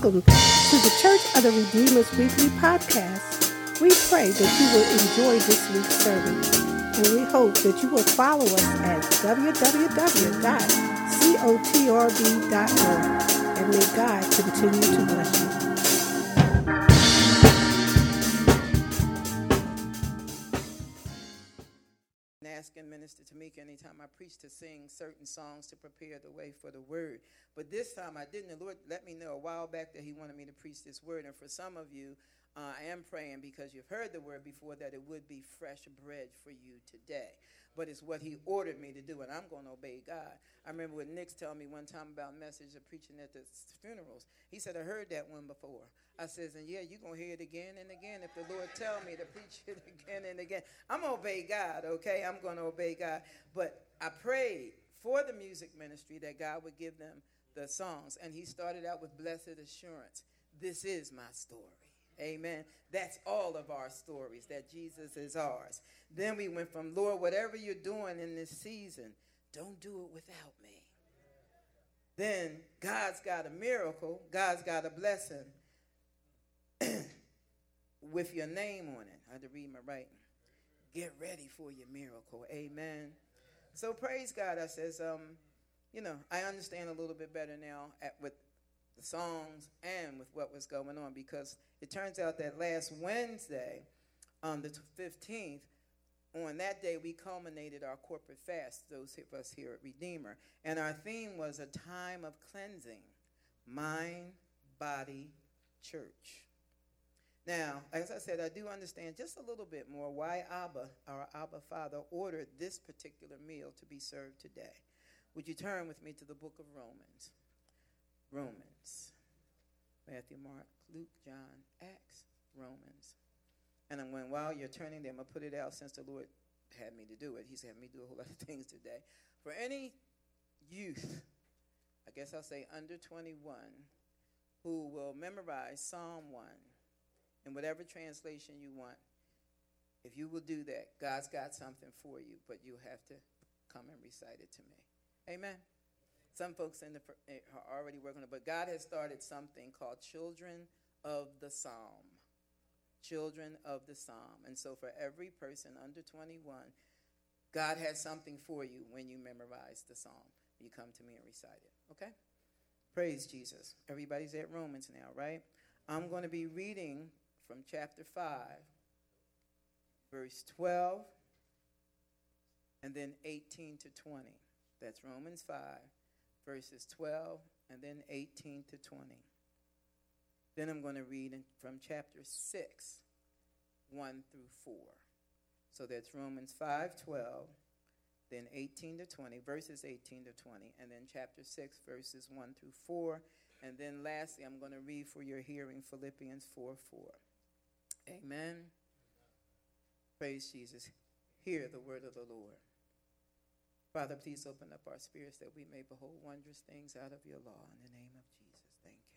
welcome to the Church of the Redeemer's Weekly Podcast. We pray that you will enjoy this week's service, and we hope that you will follow us at www.cotrb.org, and may God continue to bless you. Asking Minister Tamika anytime I preach to sing certain songs to prepare the way for the word. But this time I didn't. The Lord let me know a while back that he wanted me to preach this word. And for some of you, I am praying because you've heard the word before that it would be fresh bread for you today. But it's what he ordered me to do, and I'm going to obey God. I remember when Nick's telling me one time about message of preaching at the funerals. He said, I heard that one before. I says, and yeah, you're going to hear it again and again if the Lord tell me to preach it again and again. I'm going to obey God, okay? I'm going to obey God. But I prayed for the music ministry that God would give them the songs. And he started out with Blessed Assurance. This is my story. Amen. That's all of our stories, that Jesus is ours. Then we went from, Lord, whatever you're doing in this season, don't do it without me. Then God's got a miracle. God's got a blessing with your name on it. I had to read my writing. Get ready for your miracle. Amen. So praise God. I says, I understand a little bit better now with the songs and with what was going on, because it turns out that last Wednesday, the 15th, on that day we culminated our corporate fast, those of us here at Redeemer, and our theme was a time of cleansing, mind, body, church. Now, as I said, I do understand just a little bit more why Abba, our Abba Father, ordered this particular meal to be served today. Would you turn with me to the book of Romans? Romans. Matthew, Mark, Luke, John, Acts, Romans. And while you're turning them, I'll put it out since the Lord had me to do it. He's had me do a whole lot of things today. For any youth, I guess I'll say under 21, who will memorize Psalm 1 in whatever translation you want, if you will do that, God's got something for you, but you have to come and recite it to me. Amen. Some folks are already working on it, but God has started something called Children of the Psalm. Children of the Psalm. And so for every person under 21, God has something for you when you memorize the Psalm. You come to me and recite it, okay? Praise Jesus. Everybody's at Romans now, right? I'm going to be reading from chapter 5, verse 12, and then 18 to 20. That's Romans 5. Verses 12 and then 18 to 20. Then I'm going to read from chapter 6, 1 through 4. So that's Romans 5:12, then 18 to 20, verses 18 to 20, and then chapter 6, verses 1 through 4. And then lastly, I'm going to read for your hearing Philippians 4:4. Amen. Praise Jesus. Hear the word of the Lord. Father, please open up our spirits that we may behold wondrous things out of your law. In the name of Jesus, thank you.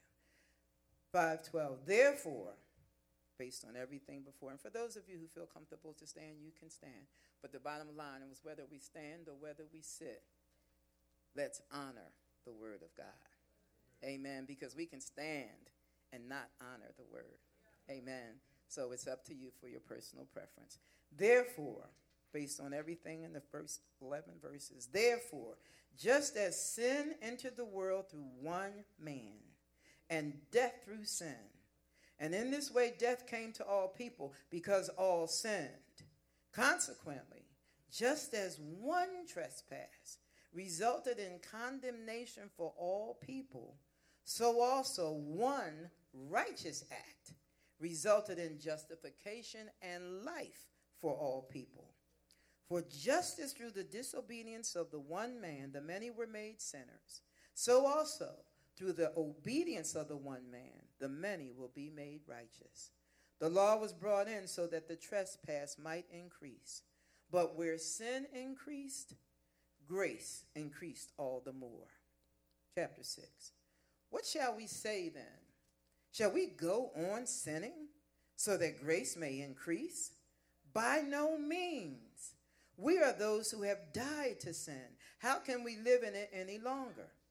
5:12, therefore, based on everything before, and for those of you who feel comfortable to stand, you can stand. But the bottom line was whether we stand or whether we sit, let's honor the word of God. Amen, because we can stand and not honor the word. Amen. So it's up to you for your personal preference. Therefore, based on everything in the first 11 verses. Therefore, just as sin entered the world through one man, and death through sin, and in this way death came to all people because all sinned. Consequently, just as one trespass resulted in condemnation for all people, so also one righteous act resulted in justification and life for all people. For just as through the disobedience of the one man the many were made sinners, so also through the obedience of the one man the many will be made righteous. The law was brought in so that the trespass might increase. But where sin increased, grace increased all the more. Chapter 6. What shall we say then? Shall we go on sinning so that grace may increase? By no means. We are those who have died to sin. How can we live in it any longer?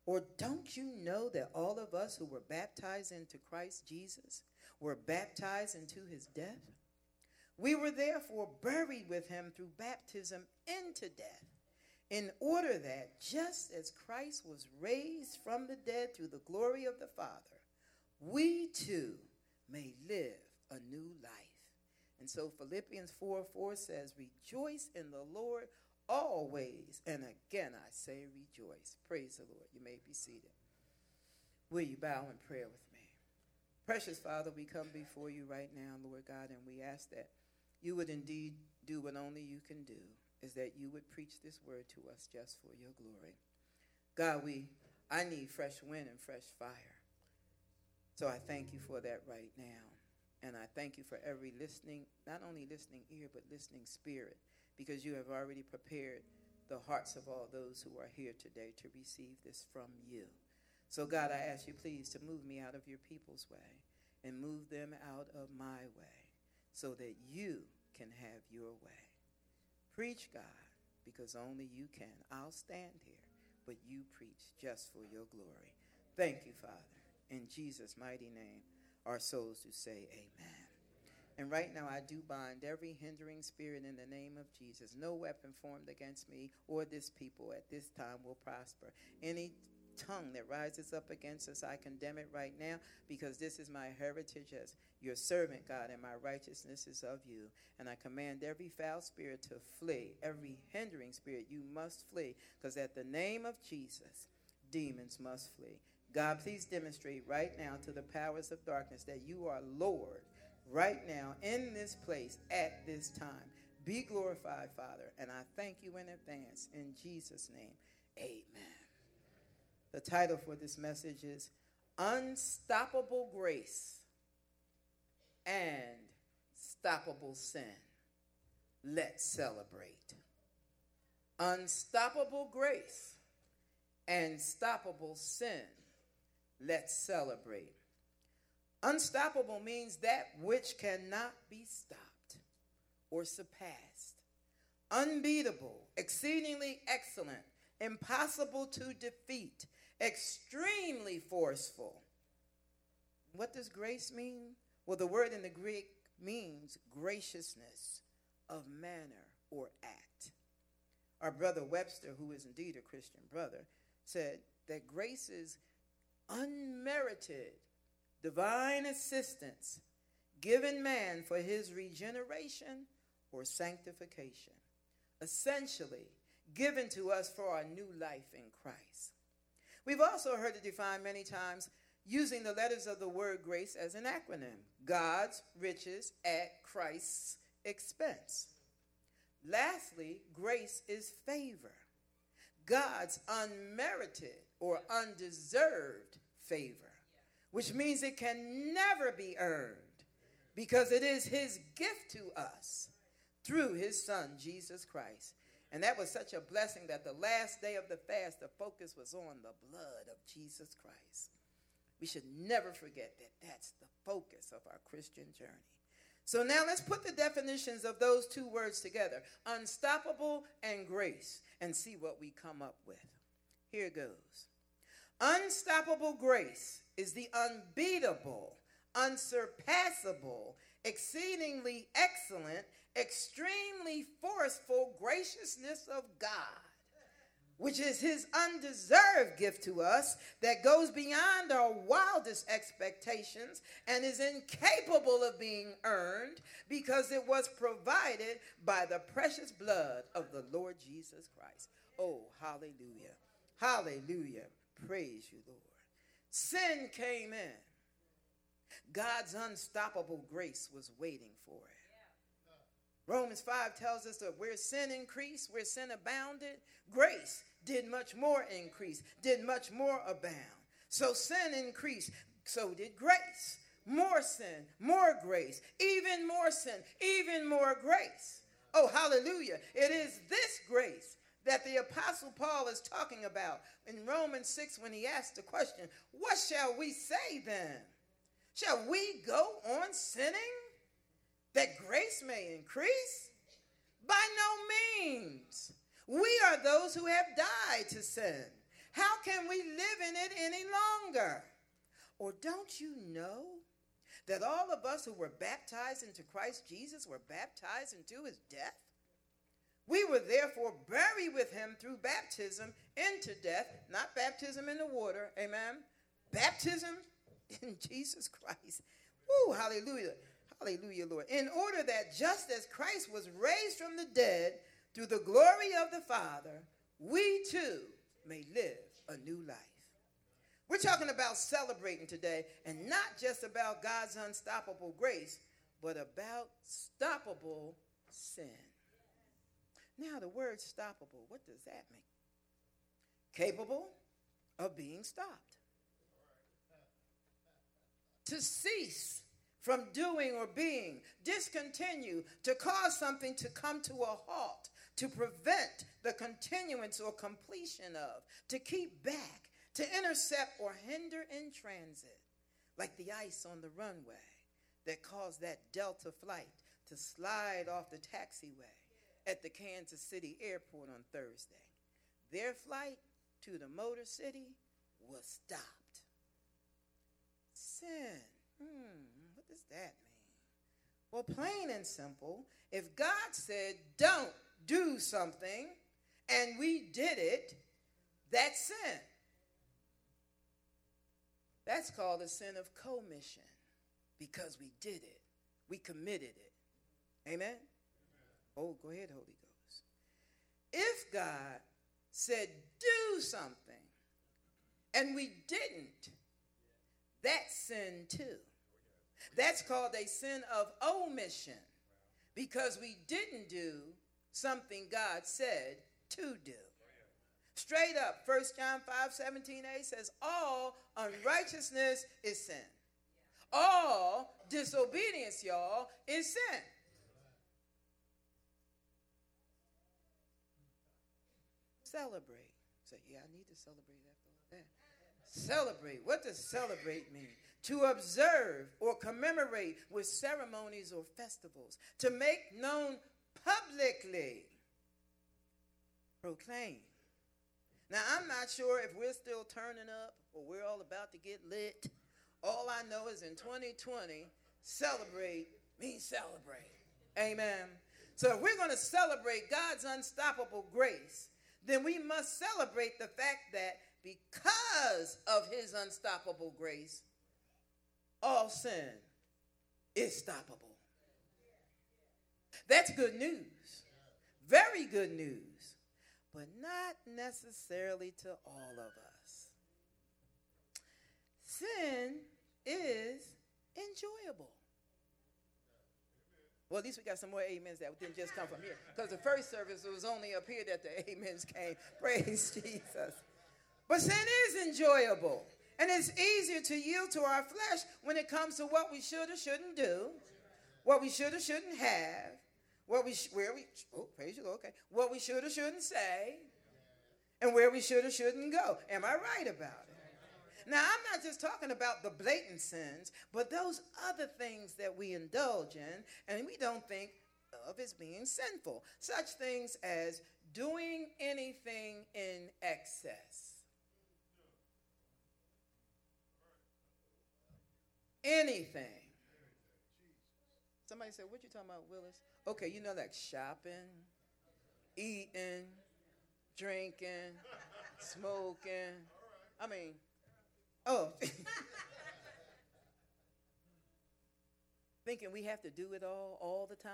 Or don't you know that all of us who were baptized into Christ Jesus were baptized into his death? We were therefore buried with him through baptism into death, in order that just as Christ was raised from the dead through the glory of the Father, we too may live a new life. And so Philippians 4:4 says, rejoice in the Lord always. And again, I say rejoice. Praise the Lord. You may be seated. Will you bow in prayer with me? Precious Father, we come before you right now, Lord God, and we ask that you would indeed do what only you can do, is that you would preach this word to us just for your glory. God, I need fresh wind and fresh fire. So I thank you for that right now. And I thank you for every listening, not only listening ear, but listening spirit, because you have already prepared the hearts of all those who are here today to receive this from you. So God, I ask you please to move me out of your people's way and move them out of my way so that you can have your way. Preach, God, because only you can. I'll stand here, but you preach just for your glory. Thank you, Father. In Jesus' mighty name, our souls do say amen. And right now I do bind every hindering spirit in the name of Jesus. No weapon formed against me or this people at this time will prosper. Any tongue that rises up against us, I condemn it right now, because this is my heritage as your servant, God, and my righteousness is of you. And I command every foul spirit to flee, every hindering spirit, you must flee, because at the name of Jesus, demons must flee. God, please demonstrate right now to the powers of darkness that you are Lord right now in this place at this time. Be glorified, Father, and I thank you in advance. In Jesus' name, amen. The title for this message is Unstoppable Grace and Stoppable Sin. Let's celebrate. Unstoppable grace and stoppable sin. Let's celebrate. Unstoppable means that which cannot be stopped or surpassed. Unbeatable, exceedingly excellent, impossible to defeat, extremely forceful. What does grace mean? Well, the word in the Greek means graciousness of manner or act. Our brother Webster, who is indeed a Christian brother, said that grace is unmerited divine assistance given man for his regeneration or sanctification, essentially given to us for our new life in Christ. We've also heard it defined many times using the letters of the word grace as an acronym: God's riches at Christ's expense. Lastly, grace is favor, God's unmerited or undeserved favor, which means it can never be earned because it is his gift to us through his son, Jesus Christ. And that was such a blessing that the last day of the fast, the focus was on the blood of Jesus Christ. We should never forget that that's the focus of our Christian journey. So now let's put the definitions of those two words together, unstoppable and grace, and see what we come up with. Here goes. Unstoppable grace is the unbeatable, unsurpassable, exceedingly excellent, extremely forceful graciousness of God, which is his undeserved gift to us that goes beyond our wildest expectations and is incapable of being earned because it was provided by the precious blood of the Lord Jesus Christ. Oh, hallelujah. Hallelujah. Praise you, Lord. Sin came in. God's unstoppable grace was waiting for it. Romans 5 tells us that where sin increased, where sin abounded, grace did much more increase, did much more abound. So sin increased, so did grace. More sin, more grace, even more sin, even more grace. Oh, hallelujah. It is this grace that the Apostle Paul is talking about in Romans 6 when he asked the question, what shall we say then? Shall we go on sinning that grace may increase? By no means. We are those who have died to sin, How can we live in it any longer? Or don't you know that all of us who were baptized into Christ Jesus were baptized into his death? We were therefore buried with him through baptism into death, not baptism in the water, amen? Baptism in Jesus Christ. Woo, hallelujah. Hallelujah, Lord. In order that just as Christ was raised from the dead through the glory of the Father, we too may live a new life. We're talking about celebrating today, and not just about God's unstoppable grace, but about stoppable sin. Now, the word stoppable, what does that mean? Capable of being stopped. To cease from doing or being, discontinue, to cause something to come to a halt, to prevent the continuance or completion of, to keep back, to intercept or hinder in transit, like the ice on the runway that caused that Delta flight to slide off the taxiway at the Kansas City airport on Thursday. Their flight to the Motor City was stopped. Sin. What does that mean? Well, plain and simple, if God said don't do something and we did it, that's sin. That's called a sin of commission because we did it. We committed it. Amen? Oh, go ahead, Holy Ghost. If God said do something and we didn't, that's sin too. That's called a sin of omission because we didn't do something God said to do. Straight up, 1 John 5:17a says, all unrighteousness is sin. All disobedience, y'all, is sin. Celebrate. Say, yeah, I need to celebrate after all that. Celebrate. What does celebrate mean? To observe or commemorate with ceremonies or festivals. To make known publicly. Proclaim. Now, I'm not sure if we're still turning up or we're all about to get lit. All I know is in 2020, celebrate means celebrate. Amen. So if we're going to celebrate God's unstoppable grace, then we must celebrate the fact that because of his unstoppable grace, all sin is stoppable. That's good news. Very good news. But not necessarily to all of us. Sin is enjoyable. Well, at least we got some more amens that didn't just come from here. Because the first service, it was only up here that the amens came. Praise Jesus. But sin is enjoyable. And it's easier to yield to our flesh when it comes to what we should or shouldn't do, what we should or shouldn't have, what we should or shouldn't say, and where we should or shouldn't go. Am I right about it? Now, I'm not just talking about the blatant sins, but those other things that we indulge in and we don't think of as being sinful. Such things as doing anything in excess. Anything. Somebody said, what you talking about, Willis? Okay, you know, like shopping, eating, drinking, smoking. I mean, thinking we have to do it all the time.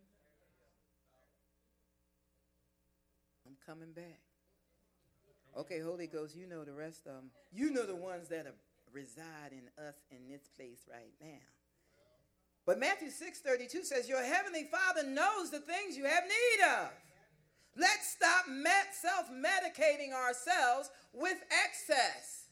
I'm coming back. Okay, Holy Ghost, you know the rest of them. You know the ones that reside in us in this place right now. But Matthew 6:32 says, your heavenly Father knows the things you have need of. Let's stop self-medicating ourselves with excess.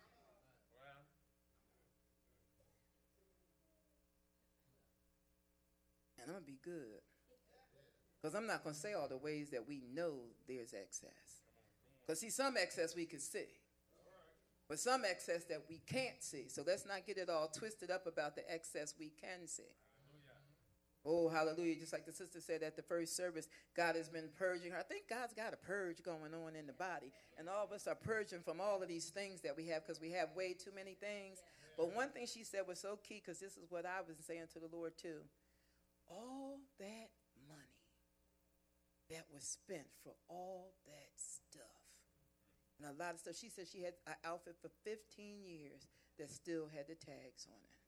And I'm going to be good. Because I'm not going to say all the ways that we know there's excess. Because see, some excess we can see. But some excess that we can't see. So let's not get it all twisted up about the excess we can see. Oh, hallelujah. Just like the sister said at the first service, God has been purging her. I think God's got a purge going on in the body. And all of us are purging from all of these things that we have because we have way too many things. But one thing she said was so key, because this is what I was saying to the Lord too. All that money that was spent for all that stuff. And a lot of stuff. She said she had an outfit for 15 years that still had the tags on it.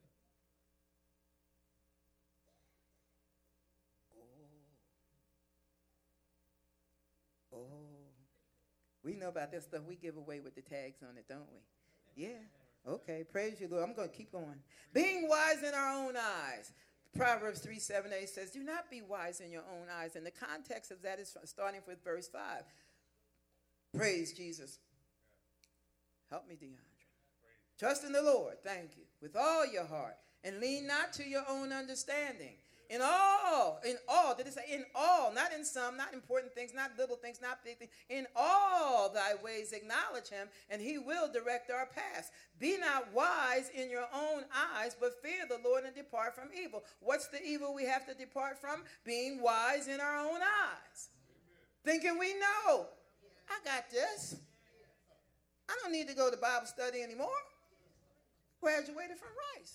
Oh, we know about that stuff we give away with the tags on it, don't we? Yeah. Okay. Praise you, Lord. I'm going to keep going. Being wise in our own eyes. Proverbs 3:7-8 says, do not be wise in your own eyes. And the context of that is starting with verse 5. Praise Jesus. Help me, DeAndre. Trust in the Lord. Thank you. With all your heart. And lean not to your own understanding. In all, did it say in all, not in some, not important things, not little things, not big things. In all thy ways acknowledge him, and he will direct our paths. Be not wise in your own eyes, but fear the Lord and depart from evil. What's the evil we have to depart from? Being wise in our own eyes. Thinking we know. I got this. I don't need to go to Bible study anymore. Graduated from Rice.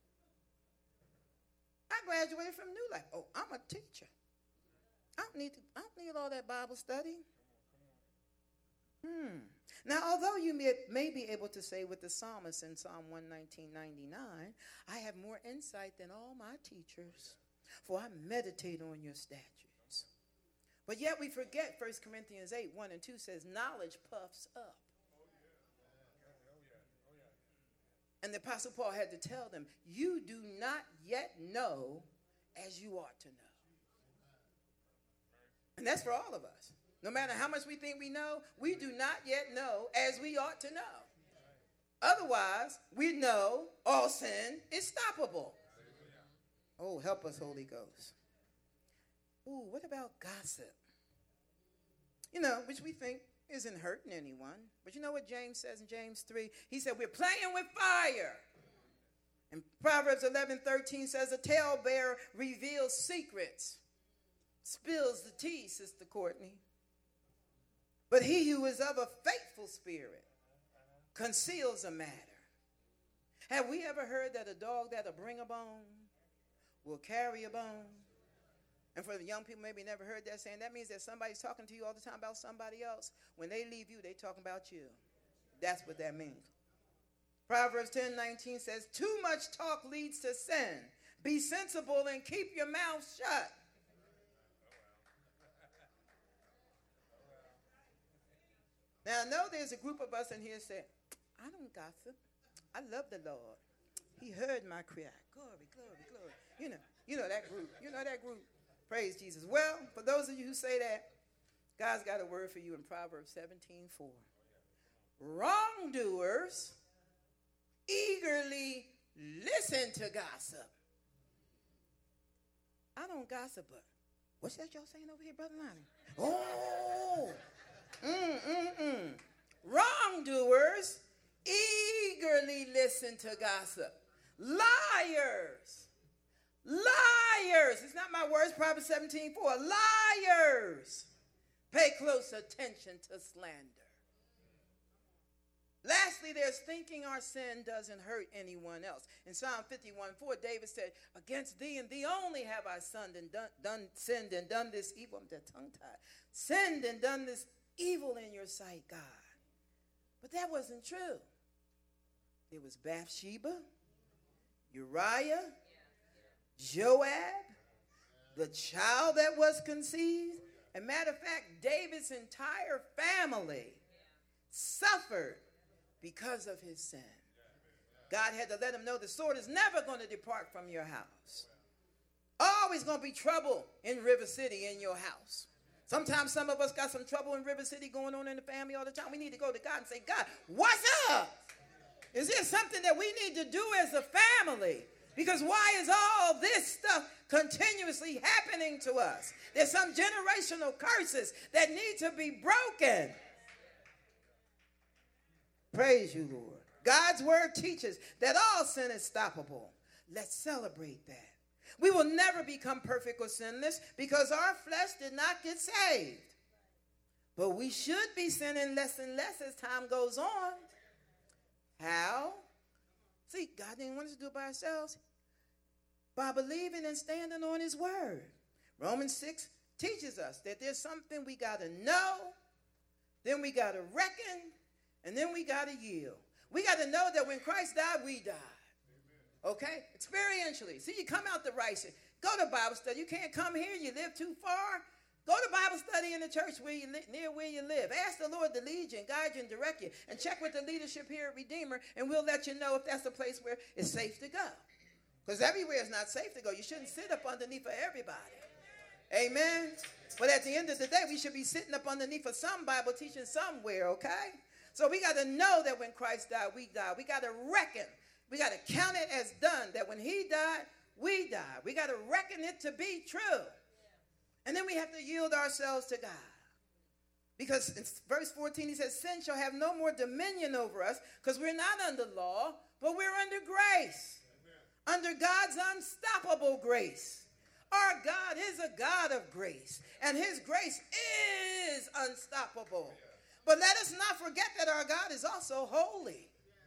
I graduated from New Life. Oh, I'm a teacher. I don't need all that Bible study. Now, although you may be able to say with the psalmist in Psalm 119:99, I have more insight than all my teachers, for I meditate on your statutes. But yet we forget 1 Corinthians 8:1-2 says, knowledge puffs up. And the Apostle Paul had to tell them, you do not yet know as you ought to know. And that's for all of us. No matter how much we think we know, we do not yet know as we ought to know. Otherwise, we know all sin is stoppable. Oh, help us, Holy Ghost. Ooh, what about gossip? Which we think isn't hurting anyone. But you know what James says in James 3? He said, we're playing with fire. And Proverbs 11:13 says, a talebearer reveals secrets, spills the tea, Sister Courtney. But he who is of a faithful spirit conceals a matter. Have we ever heard that a dog that'll bring a bone will carry a bone? And for the young people, maybe never heard that saying. That means that somebody's talking to you all the time about somebody else. When they leave you, they talking about you. That's what that means. Proverbs 10:19 says, too much talk leads to sin. Be sensible and keep your mouth shut. Now, I know there's a group of us in here say, I don't gossip. I love the Lord. He heard my cry. Glory, glory, glory. You know that group. You know that group. Praise Jesus. Well, for those of you who say that, God's got a word for you in Proverbs 17:4. Wrongdoers eagerly listen to gossip. I don't gossip, but what's that y'all saying over here, Brother Lonnie? Oh, wrongdoers eagerly listen to gossip. Liars. It's not my words, Proverbs 17:4. Liars pay close attention to slander. Lastly, there's thinking our sin doesn't hurt anyone else. In Psalm 51:4, David said, against thee and thee only have I sinned and done this evil. I'm tongue-tied. Sinned and done this evil in your sight, God. But that wasn't true. There was Bathsheba, Uriah, Joab, the child that was conceived. And matter of fact, David's entire family suffered because of his sin. God had to let him know the sword is never going to depart from your house. Always going to be trouble in River City in your house. Sometimes some of us got some trouble in River City going on in the family all the time. We need to go to God and say, God, what's up? Is there something that we need to do as a family? Because why is all this stuff continuously happening to us? There's some generational curses that need to be broken. Praise you, Lord. God's word teaches that all sin is stoppable. Let's celebrate that. We will never become perfect or sinless because our flesh did not get saved. But we should be sinning less and less as time goes on. How? See, God didn't want us to do it by ourselves. By believing and standing on his word. Romans 6 teaches us that there's something we got to know, then we got to reckon, and then we got to yield. We got to know that when Christ died, we died. Okay? Experientially. See, you come out the right side. Go to Bible study. You can't come here. You live too far. Go to Bible study in the church near where you live. Ask the Lord to lead you and guide you and direct you. And check with the leadership here at Redeemer, and we'll let you know if that's the place where it's safe to go. Because everywhere is not safe to go. You shouldn't sit up underneath of everybody. Amen? But at the end of the day, we should be sitting up underneath of some Bible teaching somewhere, okay? So we got to know that when Christ died, we died. We got to reckon. We got to count it as done that when he died, we died. We got to reckon it to be true. And then we have to yield ourselves to God. Because in verse 14, he says, sin shall have no more dominion over us because we're not under law, but we're under grace. Amen. Under God's unstoppable grace. Our God is a God of grace, and his grace is unstoppable. But let us not forget that our God is also holy.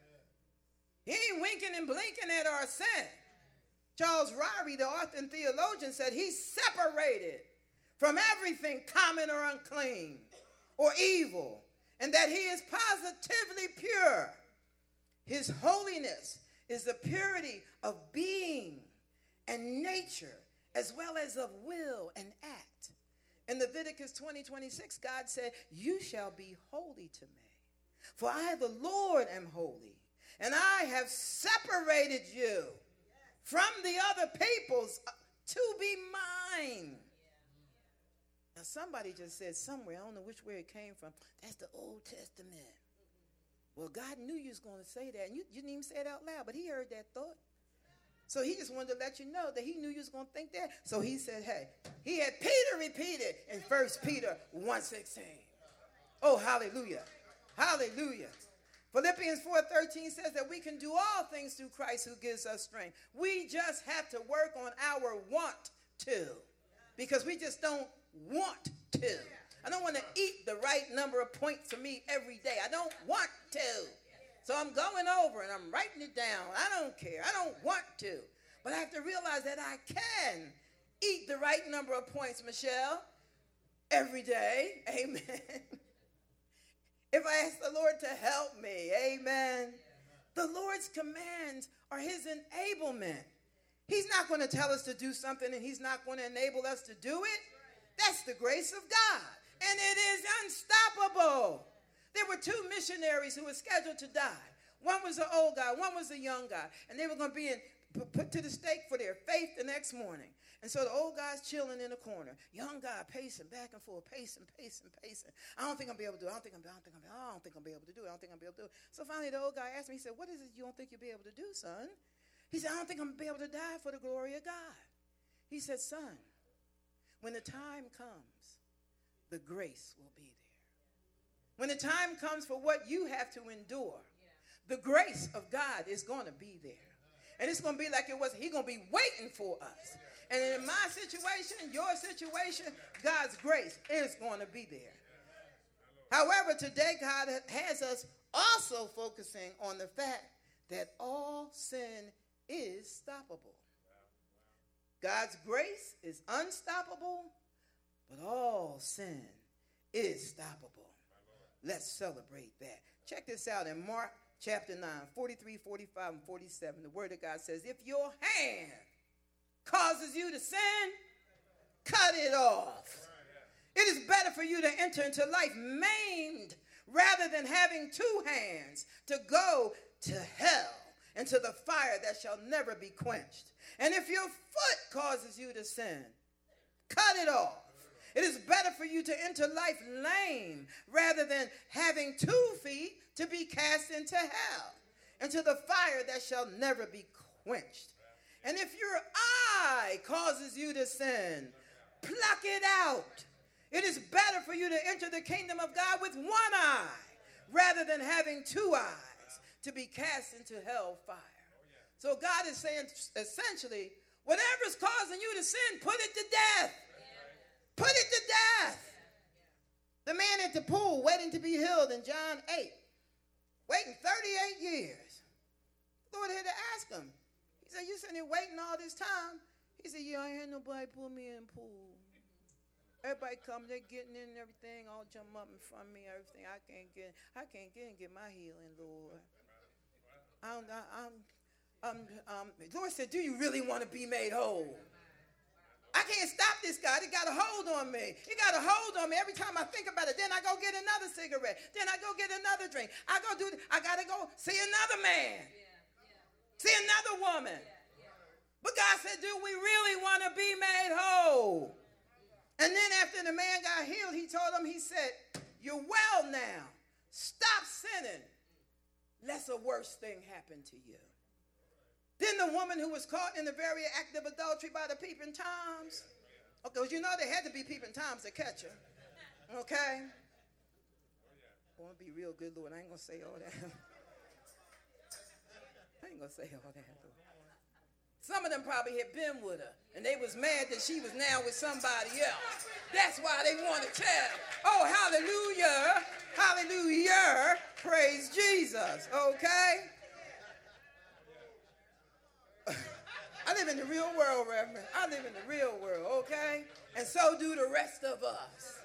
He ain't winking and blinking at our sin. Charles Ryrie, the author and theologian, said he's separated from everything common or unclean or evil, and that he is positively pure. His holiness is the purity of being and nature, as well as of will and act. In Leviticus 20:26, God said, you shall be holy to me, for I, the Lord, am holy, and I have separated you from the other peoples to be mine. Now, somebody just said somewhere, I don't know which way it came from, that's the Old Testament. Well, God knew you was going to say that, and you didn't even say it out loud, but he heard that thought. So he just wanted to let you know that he knew you was going to think that. So he said, hey, he had Peter repeat it in 1 Peter 1:16. Oh, hallelujah. Hallelujah. Philippians 4:13 says that we can do all things through Christ who gives us strength. We just have to work on our want to, because we just don't want to. I don't want to eat the right number of points for me every day. I don't want to. So I'm going over and I'm writing it down. I don't care. I don't want to. But I have to realize that I can eat the right number of points, Michelle, every day. Amen. If I ask the Lord to help me, amen. The Lord's commands are his enablement. He's not going to tell us to do something and he's not going to enable us to do it. That's the grace of God. And it is unstoppable. There were two missionaries who were scheduled to die. One was an old guy, one was a young guy. And they were going to be put to the stake for their faith the next morning. And so the old guy's chilling in the corner. Young guy pacing back and forth, pacing. I don't think I'll be able to do it. I don't think I'll be able to do it. So finally the old guy asked me, he said, what is it you don't think you'll be able to do, son? He said, I don't think I'm going to be able to die for the glory of God. He said, son, when the time comes, the grace will be there. When the time comes for what you have to endure, the grace of God is going to be there. And it's going to be like it was. He's going to be waiting for us. And in my situation, your situation, God's grace is going to be there. However, today God has us also focusing on the fact that all sin is stoppable. God's grace is unstoppable, but all sin is stoppable. Let's celebrate that. Check this out in Mark chapter 9, 43, 45, and 47. The word of God says, if your hand causes you to sin, cut it off. It is better for you to enter into life maimed rather than having two hands to go to hell and to the fire that shall never be quenched. And if your foot causes you to sin, cut it off. It is better for you to enter life lame rather than having 2 feet to be cast into hell, into the fire that shall never be quenched. And if your eye causes you to sin, pluck it out. It is better for you to enter the kingdom of God with 1 eye rather than having 2 eyes to be cast into hell fire. So God is saying essentially, Whatever's causing you to sin, put it to death. Put it to death. The man at the pool waiting to be healed in John 8, waiting 38 years. The Lord had to ask him. He said, you sitting here waiting all this time? He said, yeah, I ain't had nobody pull me in the pool. Everybody come, they're getting in and everything, all jump up in front of me, everything. I can't get in and get my healing, Lord. The Lord said, do you really want to be made whole? I can't stop this guy. He got a hold on me. He got a hold on me every time I think about it. Then I go get another cigarette. Then I go get another drink. I got to go see another man. See another woman. But God said, do we really want to be made whole? And then after the man got healed, he told him, he said, you're well now. Stop sinning, lest a worse thing happen to you. Then the woman who was caught in the very act of adultery by the peeping toms. Okay, because you know there had to be peeping toms to catch her. Okay? I want to be real good, Lord. I ain't going to say all that. I ain't going to say all that, Lord. Some of them probably had been with her, and they was mad that she was now with somebody else. That's why they want to tell. Oh, hallelujah, hallelujah, praise Jesus, okay? I live in the real world, Reverend. I live in the real world, okay? And so do the rest of us.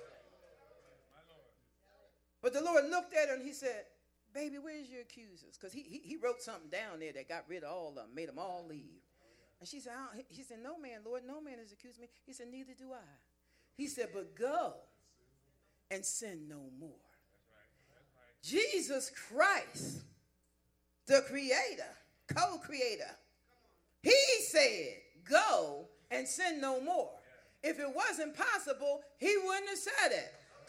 But the Lord looked at her and he said, baby, where's your accusers? Because he wrote something down there that got rid of all of them, made them all leave. And she said, no man, Lord, no man has accused me. He said, neither do I. He said, but go and sin no more. Jesus Christ, the creator, co-creator, he said, go and sin no more. If it wasn't possible, he wouldn't have said it.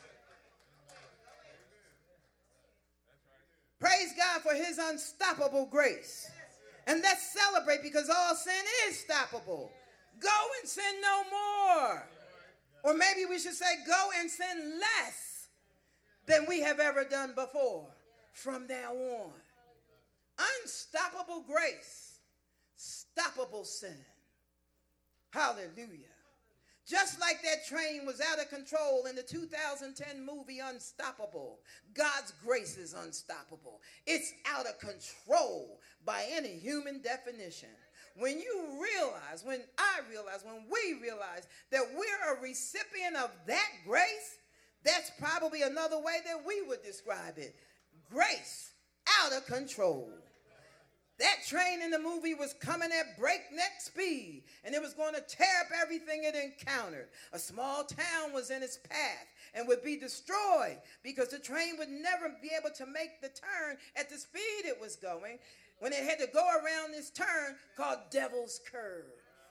Praise God for his unstoppable grace. And let's celebrate because all sin is stoppable. Go and sin no more. Or maybe we should say go and sin less than we have ever done before from now on. Unstoppable grace. Stoppable sin. Hallelujah. Just like that train was out of control in the 2010 movie Unstoppable, God's grace is unstoppable. It's out of control by any human definition. When you realize, when we realize that we're a recipient of that grace, that's probably another way that we would describe it. Grace out of control. That train in the movie was coming at breakneck speed, and it was going to tear up everything it encountered. A small town was in its path and would be destroyed because the train would never be able to make the turn at the speed it was going when it had to go around this turn called Devil's Curve.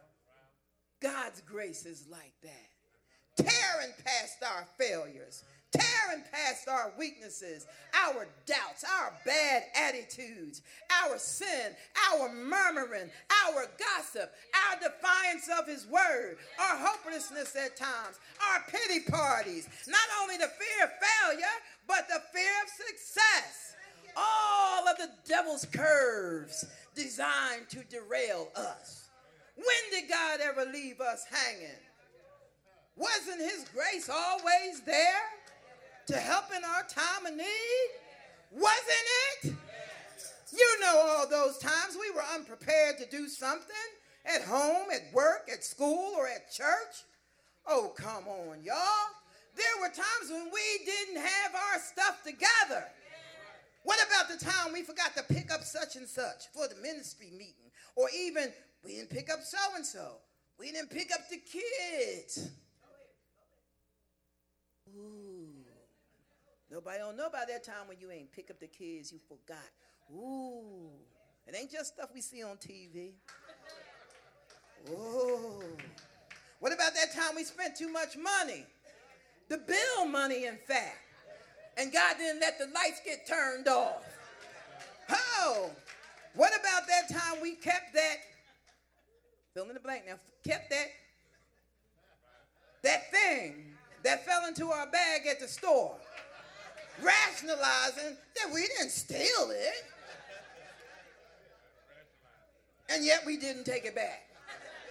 God's grace is like that, tearing past our failures, tearing past our weaknesses, our doubts, our bad attitudes, our sin, our murmuring, our gossip, our defiance of his word, our hopelessness at times, our pity parties, not only the fear of failure, but the fear of success. All of the devil's curves designed to derail us. When did God ever leave us hanging? Wasn't his grace always there to help in our time of need? Wasn't it? You know all those times we were unprepared to do something at home, at work, at school, or at church. Oh, come on, y'all. There were times when we didn't have our stuff together. What about the time we forgot to pick up such and such for the ministry meeting? Or even we didn't pick up so-and-so. We didn't pick up the kids. Ooh. Nobody don't know about that time when you ain't pick up the kids, you forgot. Ooh. It ain't just stuff we see on TV. Ooh. What about that time we spent too much money? The bill money, in fact. And God didn't let the lights get turned off. Oh. What about that time we kept that, fill in the blank now, kept that thing that fell into our bag at the store, rationalizing that we didn't steal it, and yet we didn't take it back.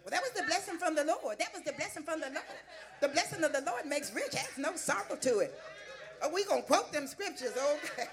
Well, that was the blessing from the Lord. That was the blessing from the Lord. The blessing of the Lord makes rich, has no sorrow to it. Oh, we going to quote them scriptures, okay?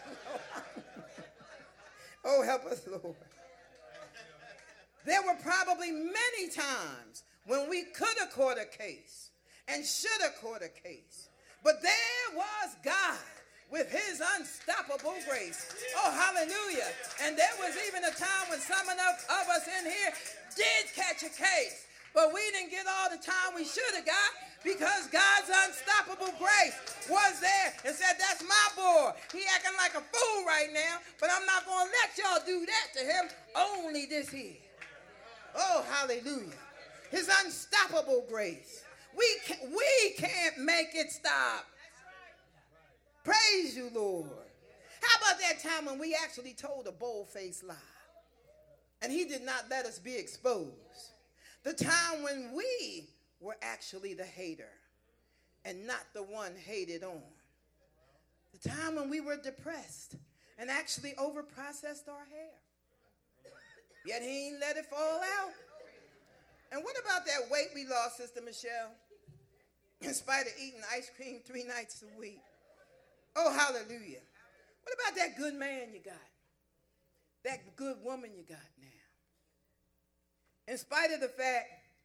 Oh, help us, Lord. There were probably many times when we could have caught a case and should have caught a case. But there was God with his unstoppable grace. Oh, hallelujah. And there was even a time when some of us in here did catch a case, but we didn't get all the time we should have got because God's unstoppable grace was there and said, that's my boy. He acting like a fool right now, but I'm not going to let y'all do that to him. Only this here. Oh, hallelujah. His unstoppable grace. We can't make it stop. Praise you, Lord. How about that time when we actually told a bold-faced lie and he did not let us be exposed? The time when we were actually the hater and not the one hated on. The time when we were depressed and actually overprocessed our hair. Yet he ain't let it fall out. And what about that weight we lost, Sister Michelle? In spite of eating ice cream 3 nights a week. Oh, hallelujah. What about that good man you got? That good woman you got now? In spite of the fact,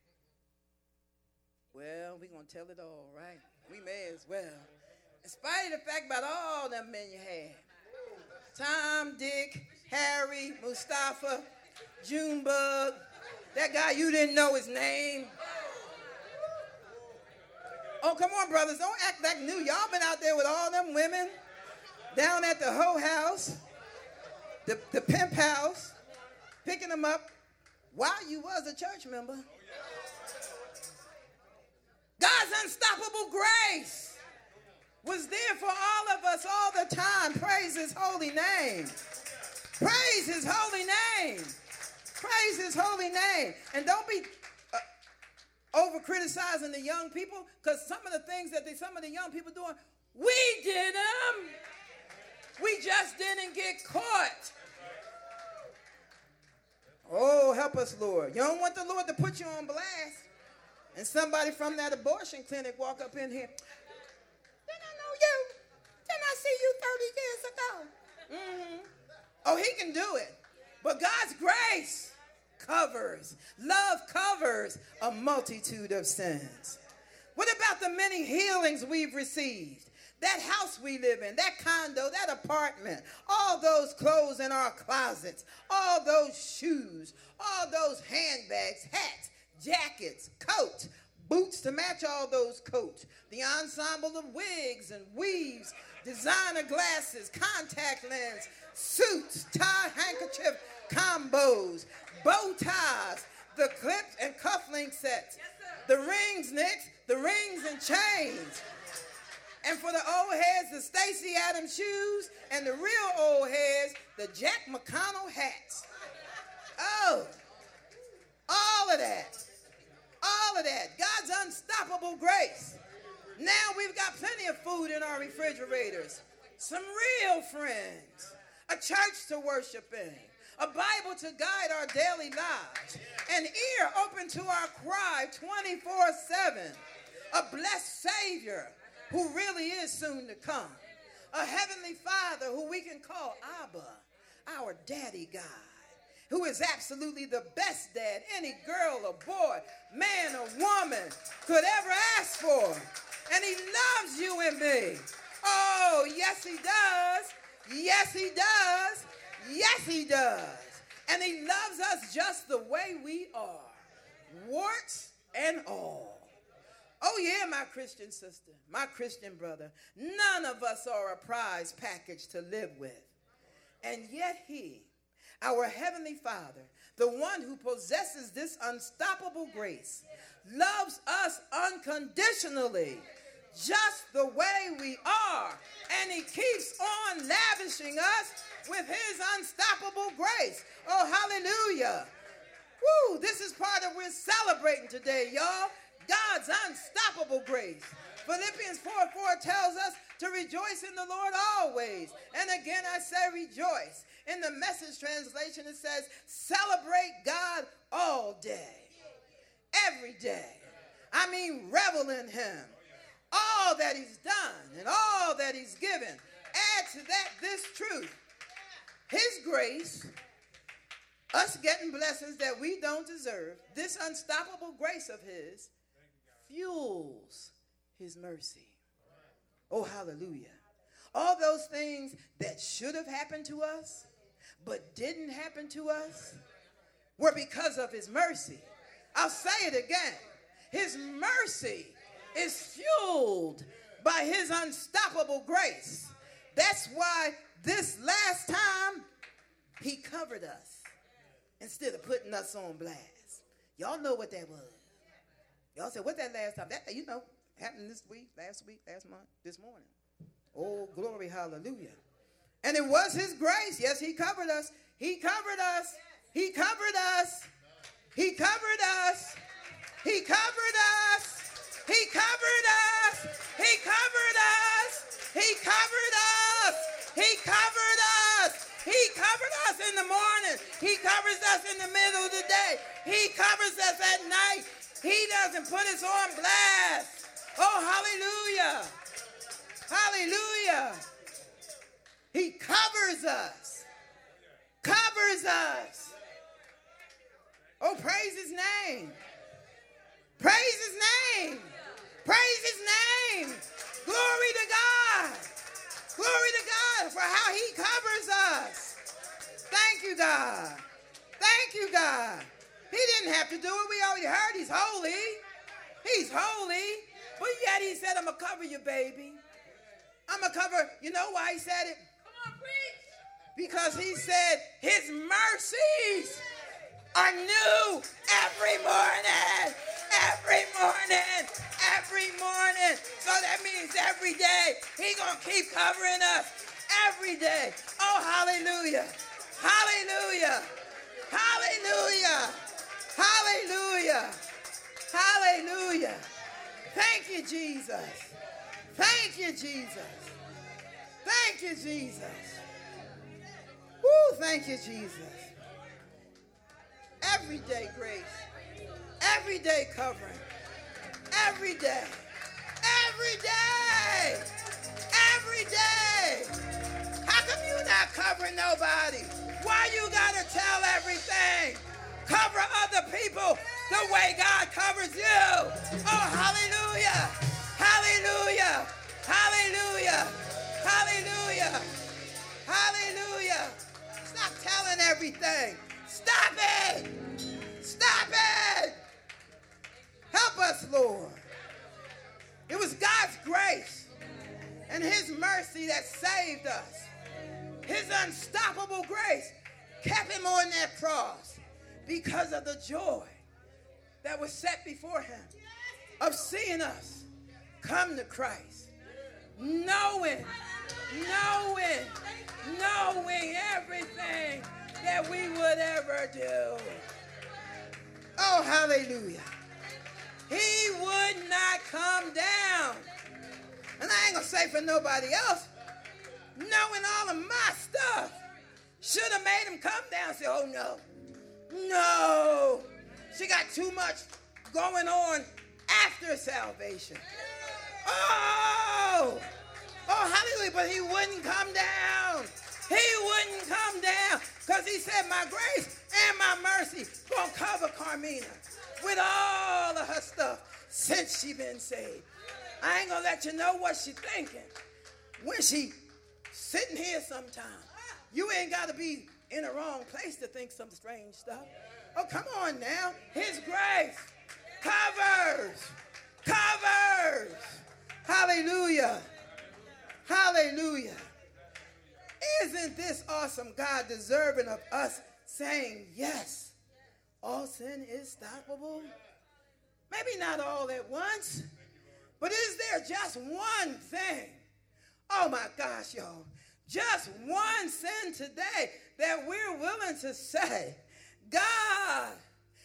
well, we're going to tell it all, right? We may as well. In spite of the fact about all them men you had. Tom, Dick, Harry, Mustafa, Junebug, that guy you didn't know his name. Oh, come on, brothers. Don't act like new. Y'all been out there with all them women down at the hoe house, the pimp house, picking them up while you was a church member. God's unstoppable grace was there for all of us all the time. Praise his holy name. Praise his holy name. Praise his holy name. And don't be over criticizing the young people, because some of the things that some of the young people doing, we did them. We just didn't get caught. Oh, help us, Lord. You don't want the Lord to put you on blast. And somebody from that abortion clinic walk up in here. Didn't I know you? Didn't I see you 30 years ago? Mm-hmm. Oh, he can do it. But God's grace covers. Love covers a multitude of sins. What about the many healings we've received? That house we live in, that condo, that apartment, all those clothes in our closets, all those shoes, all those handbags, hats, jackets, coats, boots to match all those coats, the ensemble of wigs and weaves, designer glasses, contact lens, suits, tie, handkerchief, combos, bow ties, the clips and cufflink sets, the rings, Nicks, the rings and chains. And for the old heads, the Stacey Adams shoes, and the real old heads, the Jack McConnell hats. Oh, all of that. All of that. God's unstoppable grace. Now we've got plenty of food in our refrigerators, some real friends, a church to worship in, a Bible to guide our daily lives, an ear open to our cry 24/7, a blessed Savior who really is soon to come, a heavenly Father who we can call Abba, our daddy God, who is absolutely the best dad any girl or boy, man or woman could ever ask for. And he loves you and me. Oh, yes, he does. Yes, he does. Yes, he does. And he loves us just the way we are, warts and all. Oh, yeah, my Christian sister, my Christian brother, none of us are a prize package to live with. And yet he, our heavenly Father, the one who possesses this unstoppable grace, loves us unconditionally, just the way we are. And he keeps on lavishing us with his unstoppable grace. Oh, hallelujah. Woo, this is part of what we're celebrating today, y'all. God's unstoppable grace. Philippians 4:4 tells us to rejoice in the Lord always. And again, I say rejoice. In the Message translation, it says, celebrate God all day. every day. I mean, revel in him. All that he's done and all that he's given. Add to that this truth. His grace, us getting blessings that we don't deserve, this unstoppable grace of his fuels his mercy. Oh, hallelujah. All those things that should have happened to us but didn't happen to us were because of his mercy. I'll say it again. His mercy is fueled by his unstoppable grace. That's why this last time he covered us instead of putting us on blast. Y'all know what that was. Y'all said, what that last time? That, happened this week, last month, this morning. Oh, glory, hallelujah. And it was his grace. Yes, he covered us. He covered us. He covered us. He covered us. He covered us. He covered us. He covered us. He covered us. He covered us. He covered us in the morning. He covers us in the middle of the day. He covers us at night. He doesn't put us on blast. Oh, hallelujah. Hallelujah. He covers us. Covers us. Oh, praise his name. Praise his name. Praise his name. Glory to God. Glory to God for how he covers us. Thank you, God. Thank you, God. He didn't have to do it. We already heard he's holy. He's holy. But yet he said, I'm going to cover you, baby. I'm going to cover. You know why he said it? Come on, preach. Because he said his mercies are new every morning. Every morning. Every morning. So that means every day he's going to keep covering us. Every day. Oh, hallelujah. Hallelujah. Hallelujah. Hallelujah. Hallelujah. Thank you, Jesus. Thank you, Jesus. Thank you, Jesus. Woo, thank you, Jesus. Everyday grace. Everyday covering. Every day. Every day. Every day. How come you not covering nobody? Why you gotta tell everything? Cover other people the way God covers you. Oh, hallelujah. Hallelujah. Hallelujah. Hallelujah. Hallelujah. Stop telling everything. Stop it. Stop it. Help us, Lord. It was God's grace and his mercy that saved us. His unstoppable grace kept him on that cross because of the joy that was set before him of seeing us come to Christ, knowing everything that we would ever do. Oh, hallelujah. He would not come down. And I ain't going to say for nobody else, knowing all of my stuff should have made him come down and say, oh, no, she got too much going on after salvation. Oh, hallelujah, but he wouldn't come down. He wouldn't come down because he said, my grace and my mercy going to cover Carmina with all of her stuff since she been saved. I ain't going to let you know what she thinking when she sitting here sometime. You ain't got to be in the wrong place to think some strange stuff. Oh, come on now. His grace covers. Hallelujah. Hallelujah. Isn't this awesome? God deserving of us saying yes. All sin is stoppable. Maybe not all at once, but is there just one thing? Oh my gosh, y'all. Just one sin today that we're willing to say, God,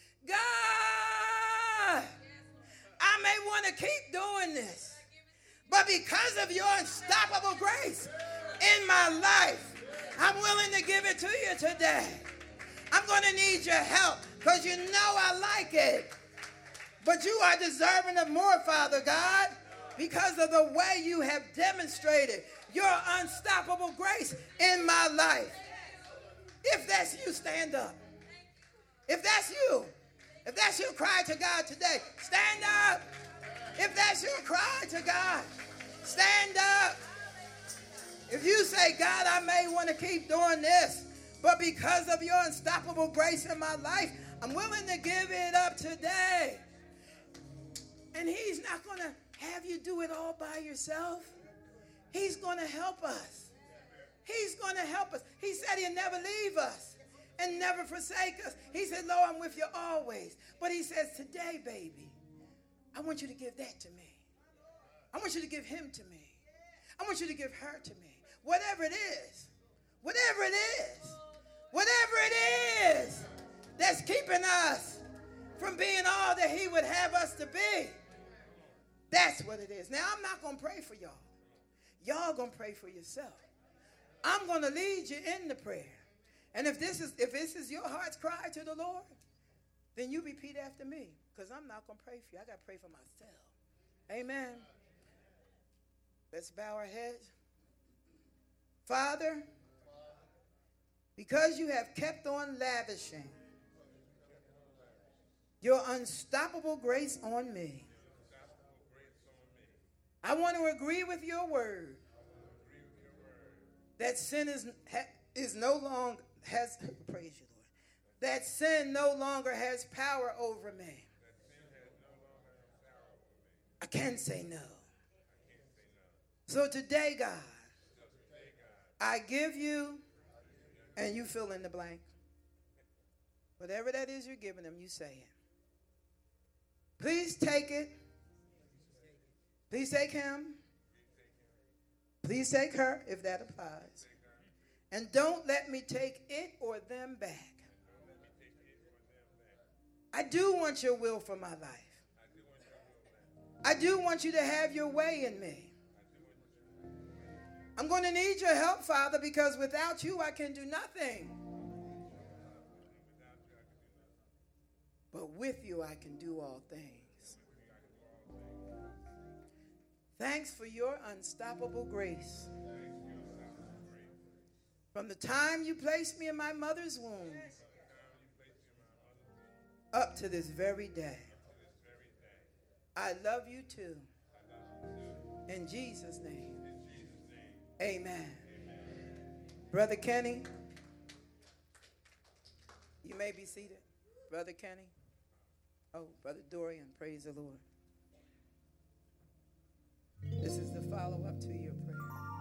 I may want to keep doing this, but because of your unstoppable grace in my life, I'm willing to give it to you today. I'm going to need your help because you know I like it. But you are deserving of more, Father God, because of the way you have demonstrated your unstoppable grace in my life. If that's you, stand up. If that's you, cry to God today. Stand up. If that's you, cry to God. Stand up. If you say, God, I may want to keep doing this, but because of your unstoppable grace in my life, I'm willing to give it up today. And he's not going to have you do it all by yourself. He's going to help us. He's going to help us. He said he'll never leave us and never forsake us. He said, Lord, I'm with you always. But he says, today, baby, I want you to give that to me. I want you to give him to me. I want you to give her to me. Whatever it is, whatever it is, whatever it is that's keeping us from being all that he would have us to be. That's what it is. Now, I'm not going to pray for y'all. Y'all going to pray for yourself. I'm going to lead you in the prayer. And if this is your heart's cry to the Lord, then you repeat after me, because I'm not going to pray for you. I got to pray for myself. Amen. Let's bow our heads. Father, because you have kept on lavishing your unstoppable grace on me, I want to agree with your word that sin is no longer has praise you, Lord. That sin no longer has power over me. I can't say no. So today, God, I give you, and you fill in the blank. Whatever that is you're giving them, you say it. Please take it. Please take him. Please take her, if that applies. And don't let me take it or them back. I do want your will for my life. I do want you to have your way in me. I'm going to need your help, Father, because without you, I can do nothing. But with you, I can do all things. Thanks for your unstoppable grace. From the time you placed me in my mother's womb up to this very day. I love you too. In Jesus' name. Amen. Brother Kenny, you may be seated. Brother Kenny. Oh, Brother Dorian, praise the Lord. This is the follow-up to your prayer.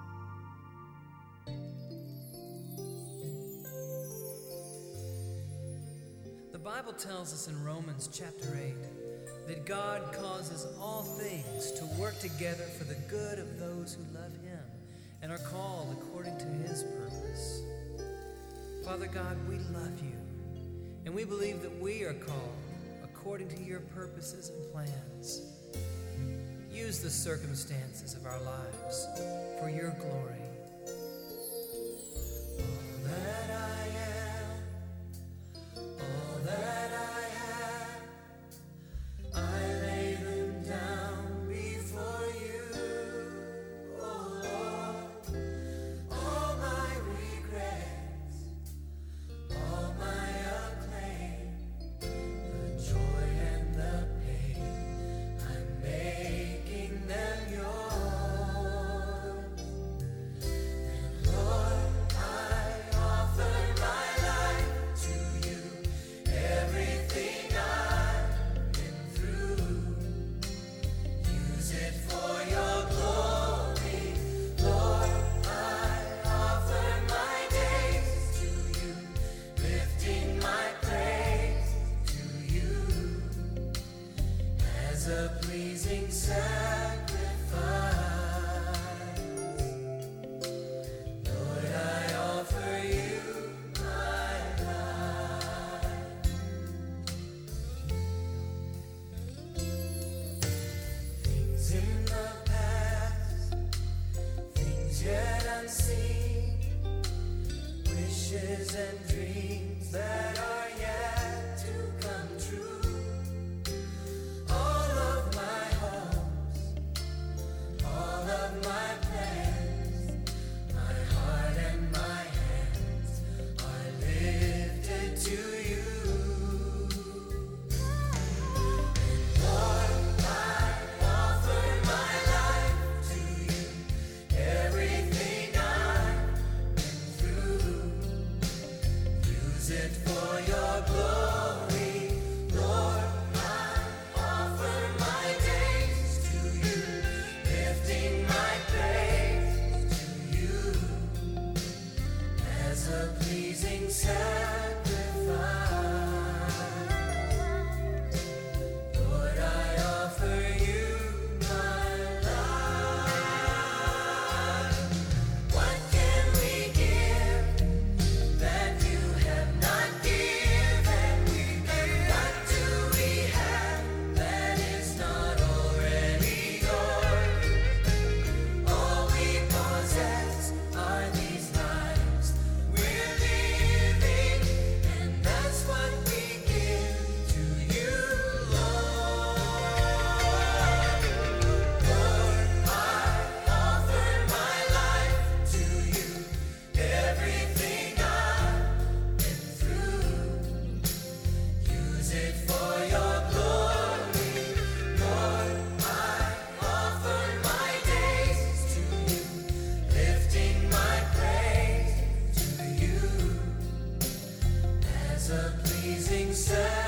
The Bible tells us in Romans chapter 8 that God causes all things to work together for the good of those who love him and are called according to his purpose. Father God, we love you, and we believe that we are called according to your purposes and plans. Use the circumstances of our lives for your glory. All that I am, all that I have, I lay them down before you, oh Lord. All my regrets, all my acclaim, the joy and the pain, I'm making them yours. Use it for your glory, Lord. I offer my days to you, lifting my praise to you as a pleasing sacrifice. Lord, I offer you my life. What can we give that you have not given? And what do we have that is not already yours? All we possess are these lives we're living, and that's what we give to you, Lord. Lord, I offer my life to you, everything I've been through. Use it for your glory, Lord. I offer my days to you, lifting my praise to you as a pleasing sacrifice.